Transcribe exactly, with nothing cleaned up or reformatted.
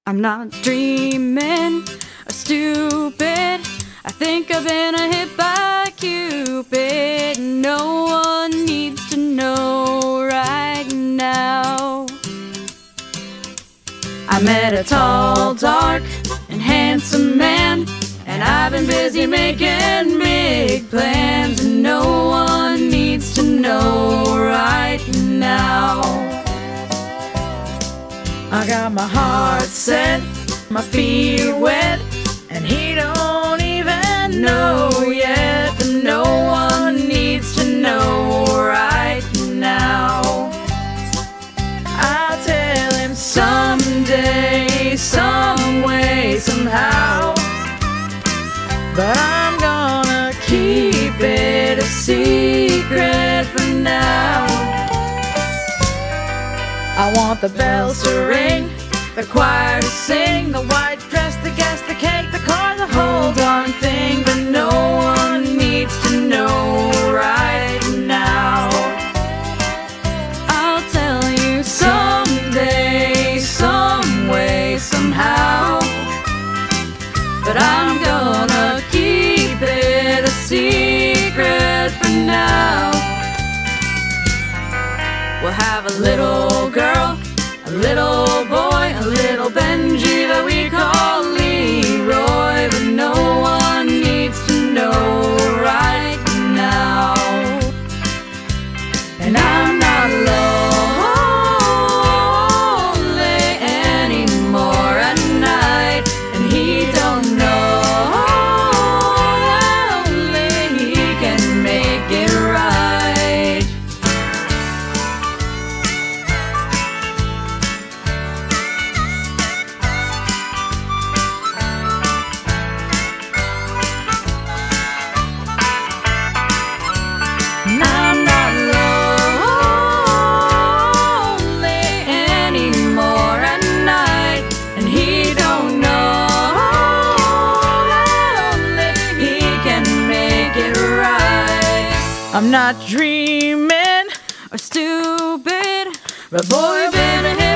I'm not dreaming or stupid. I think I've been hit by Cupid. No one needs to know right now. I met a tall, dark, and handsome man, and I've been busy making big plans, and no one needs to know right now. I got my heart set, my feet wet, and he don't even know yet, and no one needs to know right now. I'll tell him someday, some way, somehow, but I'm gonna keep it a secret for now. I want the bells to ring, the choir to sing, the white dress, the guest, the cake, the car, the whole darn thing, but no one needs to know right now. I'll tell you someday, some way, somehow, but I'm gonna keep it a secret for now. We'll have a little girl, a little boy, a little Benji that we call Leroy, but no one needs to know right now. And I'm not lonely anymore at night, and he don't know that only he can make it right. I'm not lonely anymore at night, and he don't know that only he can make it right. I'm not dreaming or stupid, but boy, I've been a